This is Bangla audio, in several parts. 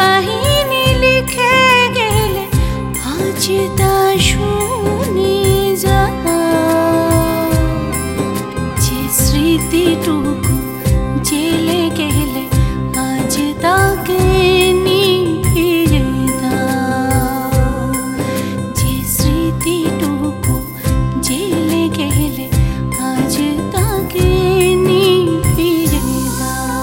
কাহিনী লিখে গেলে আজ তা শুনি যা, যে স্মৃতিটুকু জেলে গেলে আজ তাকে নিয়ে দাও, যে স্মৃতিটুকু জেলে গেলে আজ তাকে নিয়ে দাও।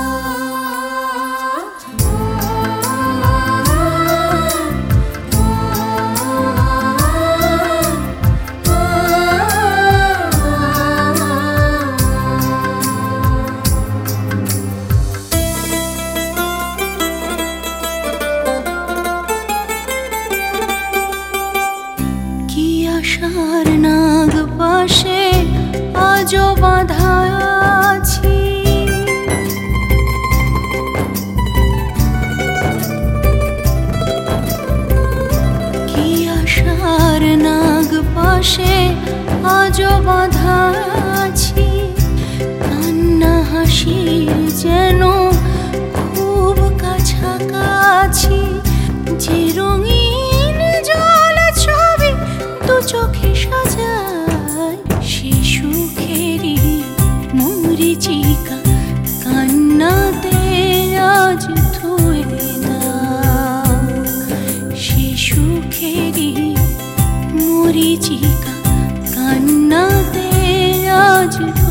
কি আশার নাগ পাশে আজও বাঁধা আছি, কি আশার নাগ পাশে আজও বাঁধা আছি, কান্না হাসির যেন খুব কাছাকাছি, যে রঙিন জল ছবি দু চোখে সাজায়, সে সুখেরই মরীচিকা কান্নাতে আজ ধুয়ে দাও, সে সুখেরই মরীচিকা কান্নাতে আজ